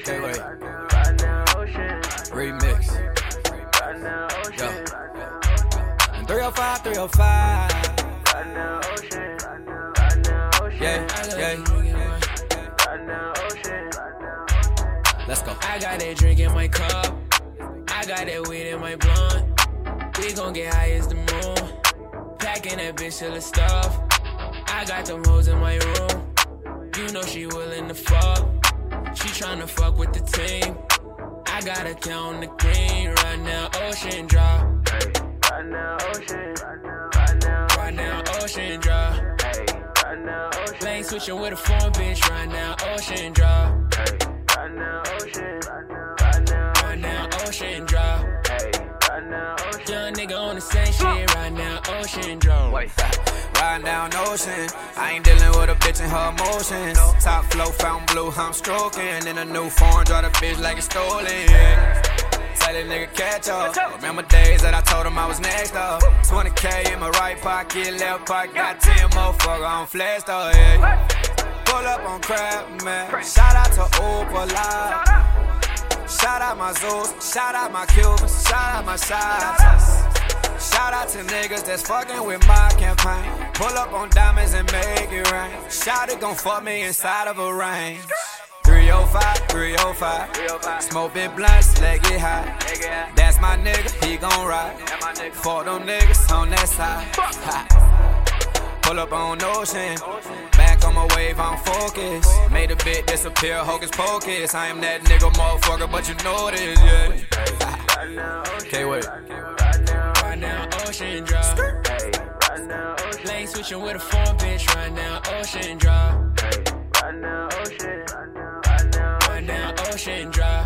Okay, wait. Remix. Yo. And 305, 305. Yeah. Let's go. I got that drink in my cup. I got that weed in my blunt. We gon' get high as the moon. Packing that bitch till it's stuff. I got them hoes in my room. You know she willing to fuck. She tryna fuck with the team. I got her count the green. Right now, ocean drop. Right now, ocean. Right now, ocean drop. Lane switching with a foreign bitch. Right now, ocean drop. Right now, ocean. Right now, ocean drop. Young nigga on the same shit. Right now, ocean drop. Riding down ocean, I ain't dealing with a bitch in her emotions. Top flow, fountain blue, I'm stroking. In a new foreign, draw the bitch like it's stolen, yeah. Tell that nigga catch up. Remember days that I told him I was next up. 20K in my right pocket, left pocket, got 10 motherfucker on flash though, yeah. Pull up on crap, man. Shout out to Opala. Shout out my Zeus, shout out my Cubans, shout out my shots. Shout out to niggas that's fucking with my campaign. Pull up on diamonds and make it rain. Shout it gon' fuck me inside of a range. 305, 305. Smoke big blunts, let get high. That's my nigga, he gon' ride. Fuck them niggas on that side. Pull up on ocean. Back on my wave, I'm focused. Made a bit disappear, hocus pocus. I am that nigga motherfucker, but you know this, yeah. Okay, wait. Right now, ocean drop. Lane switching with a foreign bitch. Right now, ocean drop. Right now, ocean. Right now, ocean drop.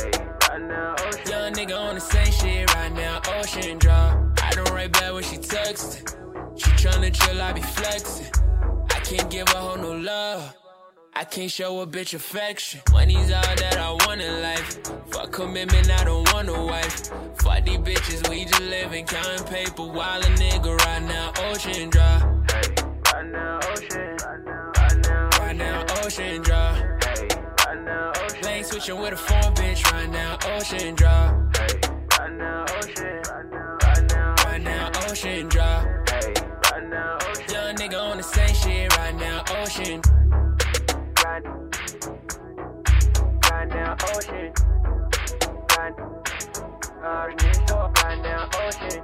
Young nigga on the same shit. Right now, ocean drop. I don't write back when she texting. She tryna chill, I be flexing. I can't give a hoe no love. I can't show a bitch affection. Money's all that I want in life. Fuck commitment, I don't want a wife. Fuck these bitches, we just living, counting paper while a nigga right now, ocean drop. Right now, ocean. Right now, ocean drop. Lane switching with a foreign bitch. Right now, ocean drop. Right now, ocean. Right now, ocean drop. Young nigga on the same shit. Right now, ocean. Right now, ocean. Right now, ocean.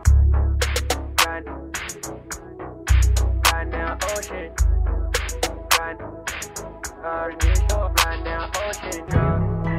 Right now, ocean. Right now, ocean.